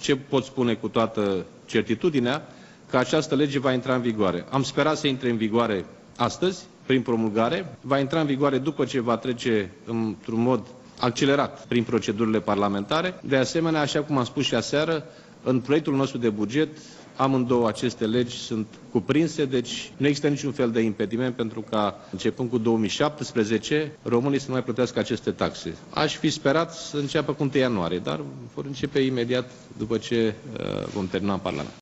ce pot spune cu toată certitudinea? Că această lege va intra în vigoare. Am sperat să intre în vigoare astăzi, prin promulgare, va intra în vigoare după ce va trece într-un mod accelerat prin procedurile parlamentare. De asemenea, așa cum am spus și aseară, în proiectul nostru de buget, amândouă aceste legi sunt cuprinse, deci nu există niciun fel de impediment pentru ca, începând cu 2017, românii să nu mai plătească aceste taxe. Aș fi sperat să înceapă cu 1 ianuarie, dar vor începe imediat după ce vom termina în Parlament.